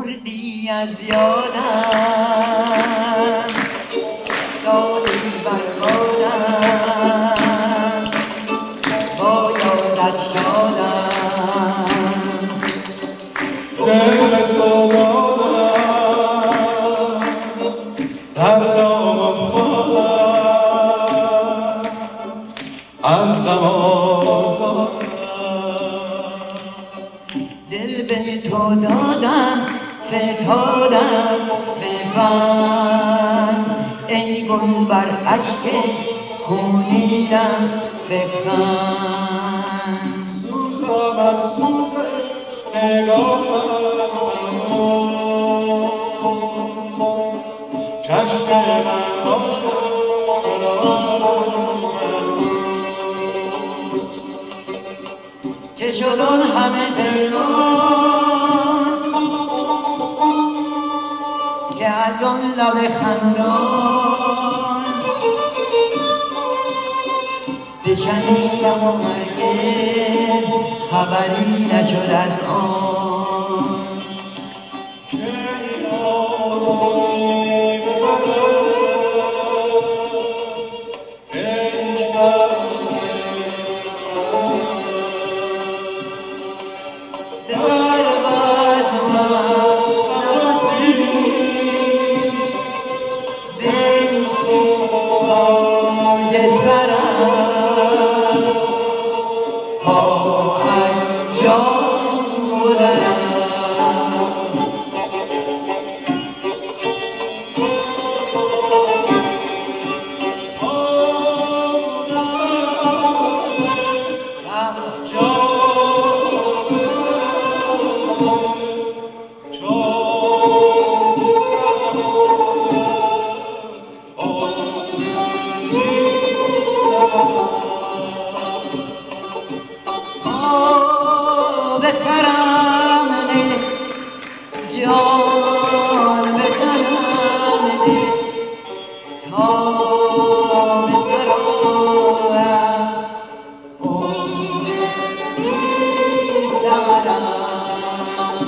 بردی از یادم دادی بربادم با یادت شادم دلت با دادم در دام افتادم از غم آزادم دل به تو دادم فتادم به غم ای گل بر اشک خونینم بخند سوزم از سوز نگاهم چشم من باشد که شد آن همه پیمان که از آن لب خندان بشنیدم و هرگز خبری نشد از آن به سرم ده جان به تنم ده تا به سرم سرم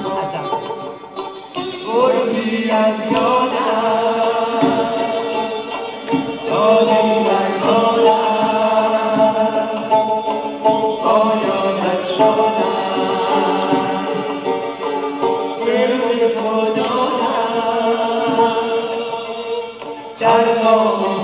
بردی از یادم دادی در